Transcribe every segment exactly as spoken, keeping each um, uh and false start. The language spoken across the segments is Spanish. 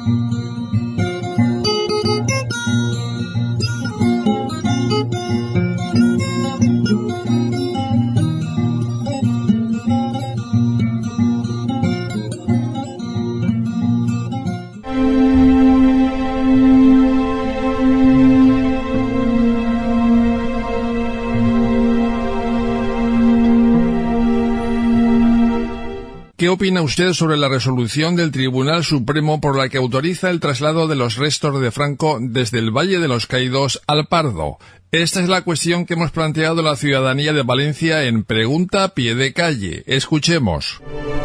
¿Qué opina usted sobre la resolución del Tribunal Supremo por la que autoriza el traslado de los restos de Franco desde el Valle de los Caídos al Pardo? Esta es la cuestión que hemos planteado a la ciudadanía de Valencia en Pregunta a Pie de Calle. Escuchemos.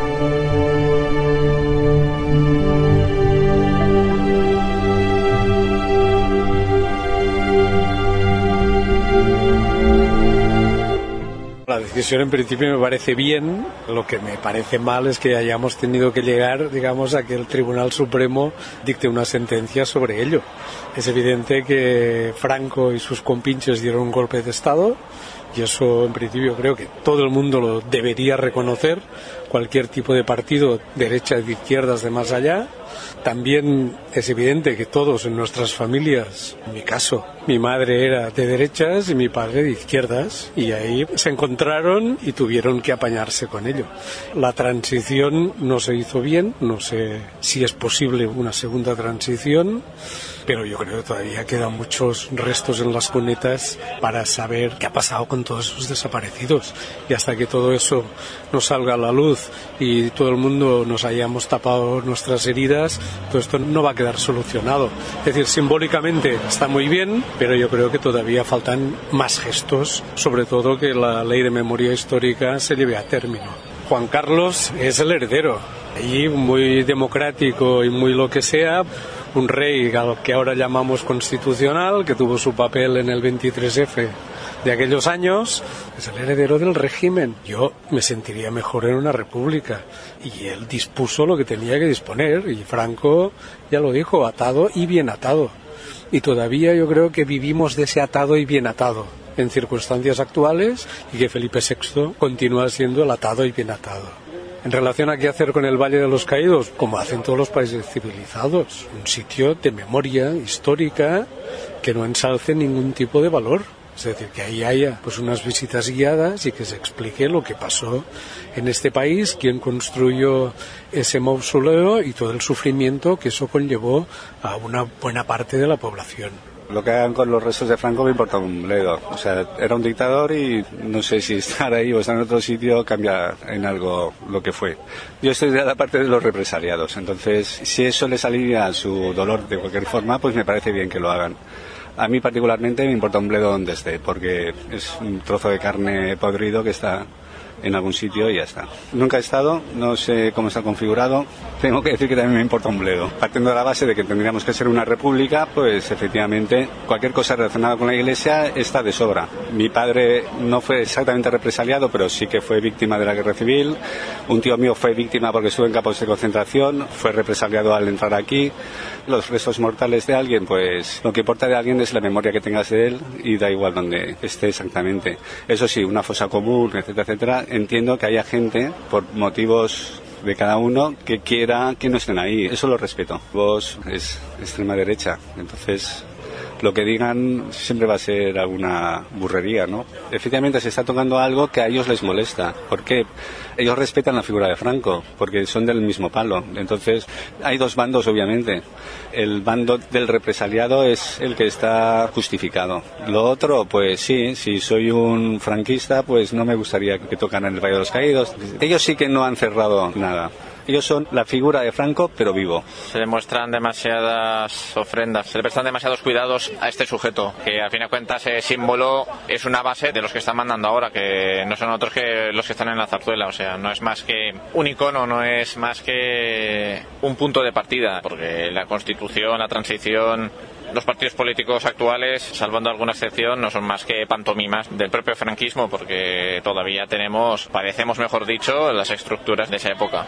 La decisión en principio me parece bien, lo que me parece mal es que hayamos tenido que llegar, digamos, a que el Tribunal Supremo dicte una sentencia sobre ello. Es evidente que Franco y sus compinches dieron un golpe de Estado y eso en principio creo que todo el mundo lo debería reconocer, cualquier tipo de partido, derechas, de izquierdas, de más allá. También es evidente que todos en nuestras familias, en mi caso, mi madre era de derechas y mi padre de izquierdas, y ahí se encontraron y tuvieron que apañarse con ello. La transición no se hizo bien, no sé si es posible una segunda transición, pero yo creo que todavía quedan muchos restos en las cunetas para saber qué ha pasado con todos esos desaparecidos, y hasta que todo eso nos salga a la luz y todo el mundo nos hayamos tapado nuestras heridas, todo esto no va a quedar solucionado. Es decir, simbólicamente está muy bien, pero yo creo que todavía faltan más gestos, sobre todo que la ley de memoria histórica se lleve a término. Juan Carlos es el heredero, y muy democrático y muy lo que sea, un rey al que ahora llamamos constitucional, que tuvo su papel en el veintitrés efe de aquellos años, es el heredero del régimen. Yo me sentiría mejor en una república, y él dispuso lo que tenía que disponer, y Franco ya lo dijo, atado y bien atado, y todavía yo creo que vivimos de ese atado y bien atado en circunstancias actuales, y que Felipe sexto continúa siendo el atado y bien atado. En relación a qué hacer con el Valle de los Caídos, como hacen todos los países civilizados, un sitio de memoria histórica que no ensalce ningún tipo de valor. Es decir, que ahí haya pues unas visitas guiadas y que se explique lo que pasó en este país, quién construyó ese mausoleo y todo el sufrimiento que eso conllevó a una buena parte de la población. Lo que hagan con los restos de Franco me importa un bledo. O sea, era un dictador y no sé si estar ahí o estar en otro sitio cambia en algo lo que fue. Yo estoy de la parte de los represaliados, entonces si eso les alivia su dolor de cualquier forma, pues me parece bien que lo hagan. A mí particularmente me importa un bledo donde esté, porque es un trozo de carne podrido que está en algún sitio y ya está. Nunca he estado, no sé cómo está configurado. Tengo que decir que también me importa un bledo. Partiendo de la base de que tendríamos que ser una república, pues efectivamente cualquier cosa relacionada con la Iglesia está de sobra. Mi padre no fue exactamente represaliado, pero sí que fue víctima de la guerra civil. Un tío mío fue víctima porque estuvo en campos de concentración, fue represaliado al entrar aquí. Los restos mortales de alguien, pues lo que importa de alguien es la memoria que tengas de él, y da igual donde esté exactamente. Eso sí, una fosa común, etcétera, etcétera. Entiendo que haya gente, por motivos de cada uno, que quiera que no estén ahí. Eso lo respeto. Vox es extrema derecha, entonces lo que digan siempre va a ser alguna burrería, ¿no? Efectivamente se está tocando algo que a ellos les molesta. ¿Por qué? Ellos respetan la figura de Franco, porque son del mismo palo. Entonces, hay dos bandos, obviamente. El bando del represaliado es el que está justificado. Lo otro, pues sí, si soy un franquista, pues no me gustaría que tocaran el Valle de los Caídos. Ellos sí que no han cerrado nada. Ellos son la figura de Franco, pero vivo. Se le muestran demasiadas ofrendas, se le prestan demasiados cuidados a este sujeto, que al fin de cuentas ese símbolo es una base de los que están mandando ahora, que no son otros que los que están en la zarzuela. O sea, no es más que un icono, no es más que un punto de partida, porque la Constitución, la transición, los partidos políticos actuales, salvando alguna excepción, no son más que pantomimas del propio franquismo, porque todavía tenemos, padecemos mejor dicho, las estructuras de esa época. Se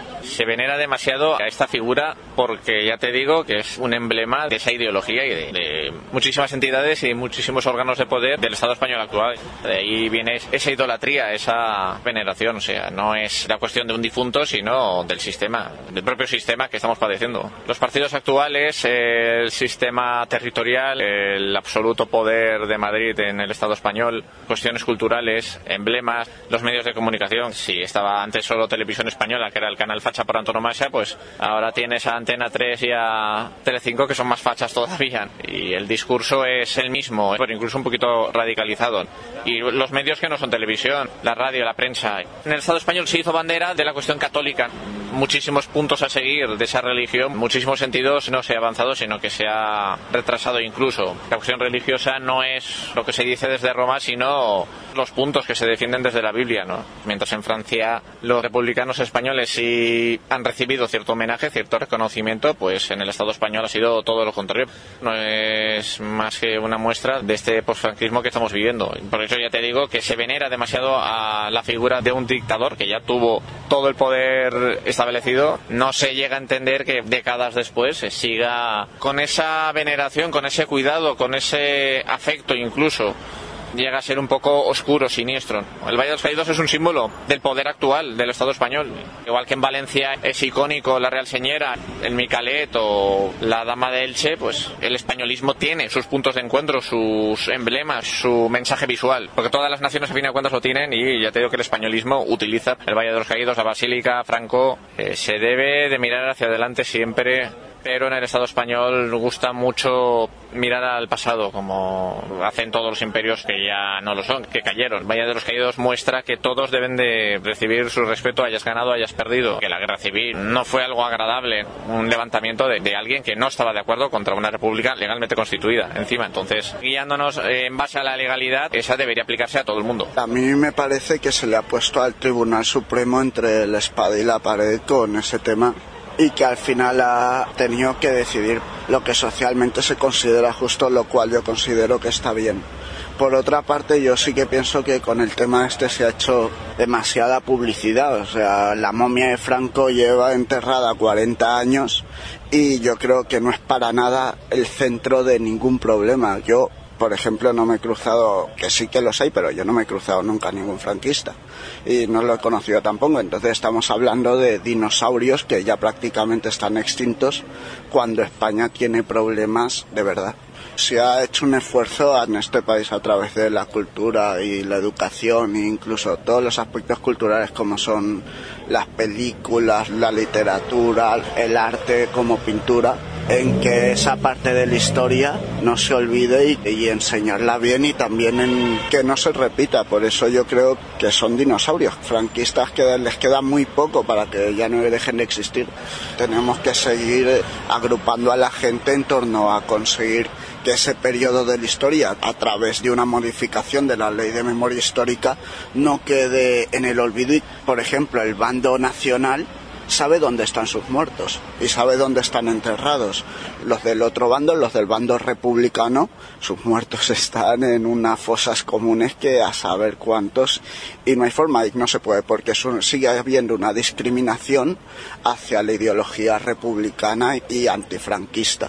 venera demasiado a esta figura porque ya te digo que es un emblema de esa ideología y de, de muchísimas entidades y muchísimos órganos de poder del Estado español actual. De ahí viene esa idolatría, esa veneración, o sea, no es la cuestión de un difunto, sino del sistema, del propio sistema que estamos padeciendo. Los partidos actuales, el sistema territorial, el absoluto poder de Madrid en el Estado español, cuestiones culturales, emblemas, los medios de comunicación. Si estaba antes solo Televisión Española, que era el canal facha por antonomasia, pues ahora tienes a Antena tres y a Telecinco, que son más fachas todavía. Y el discurso es el mismo, pero incluso un poquito radicalizado. Y los medios que no son televisión, la radio, la prensa. En el Estado español se hizo bandera de la cuestión católica. Muchísimos puntos a seguir de esa religión, muchísimos sentidos no se ha avanzado, sino que se ha retrasado incluso. La cuestión religiosa no es lo que se dice desde Roma, sino los puntos que se defienden desde la Biblia, ¿no? Mientras en Francia los republicanos españoles sí han recibido cierto homenaje, cierto reconocimiento, pues en el Estado español ha sido todo lo contrario. No es más que una muestra de este posfranquismo que estamos viviendo. Por eso ya te digo que se venera demasiado a la figura de un dictador que ya tuvo todo el poder establecido. No se llega a entender que décadas después se siga con esa veneración, con ese cuidado, con ese afecto incluso. Llega a ser un poco oscuro, siniestro. El Valle de los Caídos es un símbolo del poder actual del Estado español. Igual que en Valencia es icónico la Real Señera, el Micalet o la Dama de Elche, pues el españolismo tiene sus puntos de encuentro, sus emblemas, su mensaje visual. Porque todas las naciones a fin de cuentas lo tienen y ya te digo que el españolismo utiliza el Valle de los Caídos, la Basílica, Franco. Eh, se debe de mirar hacia adelante siempre, pero en el Estado español gusta mucho mirar al pasado, como hacen todos los imperios que ya no lo son, que cayeron. Valle de los Caídos muestra que todos deben de recibir su respeto, hayas ganado, hayas perdido. Que la guerra civil no fue algo agradable, un levantamiento de, de alguien que no estaba de acuerdo contra una república legalmente constituida, encima. Entonces, guiándonos en base a la legalidad, esa debería aplicarse a todo el mundo. A mí me parece que se le ha puesto al Tribunal Supremo entre la espada y la pared con ese tema, y que al final ha tenido que decidir lo que socialmente se considera justo, lo cual yo considero que está bien. Por otra parte, yo sí que pienso que con el tema este se ha hecho demasiada publicidad. O sea, la momia de Franco lleva enterrada cuarenta años y yo creo que no es para nada el centro de ningún problema. Yo, por ejemplo, no me he cruzado, que sí que los hay, pero yo no me he cruzado nunca a ningún franquista y no lo he conocido tampoco. Entonces estamos hablando de dinosaurios que ya prácticamente están extintos cuando España tiene problemas de verdad. Se ha hecho un esfuerzo en este país a través de la cultura y la educación e incluso todos los aspectos culturales como son las películas, la literatura, el arte como pintura, en que esa parte de la historia no se olvide y, y enseñarla bien y también en que no se repita. Por eso yo creo que son dinosaurios franquistas que les queda muy poco para que ya no dejen de existir. Tenemos que seguir agrupando a la gente en torno a conseguir que ese periodo de la historia, a través de una modificación de la ley de memoria histórica, no quede en el olvido. Y, por ejemplo, el bando nacional sabe dónde están sus muertos y sabe dónde están enterrados. Los del otro bando, los del bando republicano, sus muertos están en unas fosas comunes que a saber cuántos, y no hay forma, y no se puede, porque sigue habiendo una discriminación hacia la ideología republicana y antifranquista.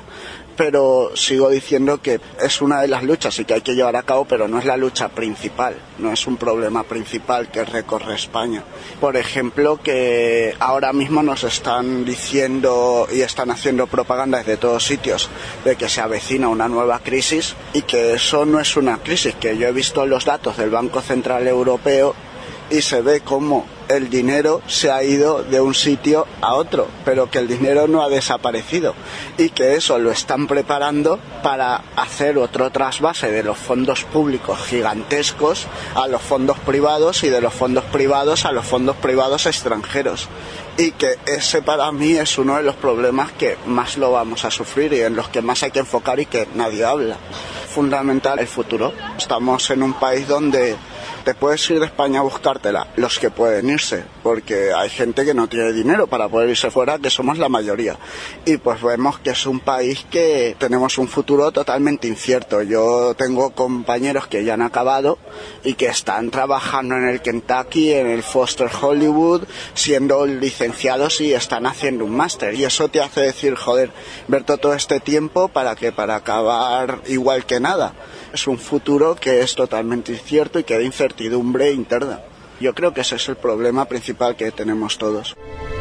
Pero sigo diciendo que es una de las luchas y que hay que llevar a cabo, pero no es la lucha principal, no es un problema principal que recorre España. Por ejemplo, que ahora mismo nos están diciendo y están haciendo propaganda desde todos sitios de que se avecina una nueva crisis, y que eso no es una crisis, que yo he visto los datos del Banco Central Europeo y se ve cómo el dinero se ha ido de un sitio a otro, pero que el dinero no ha desaparecido y que eso lo están preparando para hacer otro trasvase de los fondos públicos gigantescos a los fondos privados y de los fondos privados a los fondos privados extranjeros, y que ese para mí es uno de los problemas que más lo vamos a sufrir y en los que más hay que enfocar y que nadie habla. Fundamental el futuro. Estamos en un país donde te puedes ir de España a buscártela, los que pueden irse, porque hay gente que no tiene dinero para poder irse fuera, que somos la mayoría. Y pues vemos que es un país que tenemos un futuro totalmente incierto. Yo tengo compañeros que ya han acabado y que están trabajando en el Kentucky, en el Foster Hollywood, siendo licenciados y están haciendo un máster. Y eso te hace decir, joder, ver todo este tiempo para que para acabar igual que nada. Es un futuro que es totalmente incierto y que da incertidumbre interna. Yo creo que ese es el problema principal que tenemos todos.